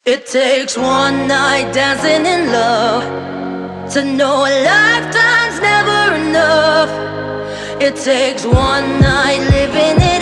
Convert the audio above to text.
It takes one night dancing in love to know a lifetime's never enough. It takes one night living in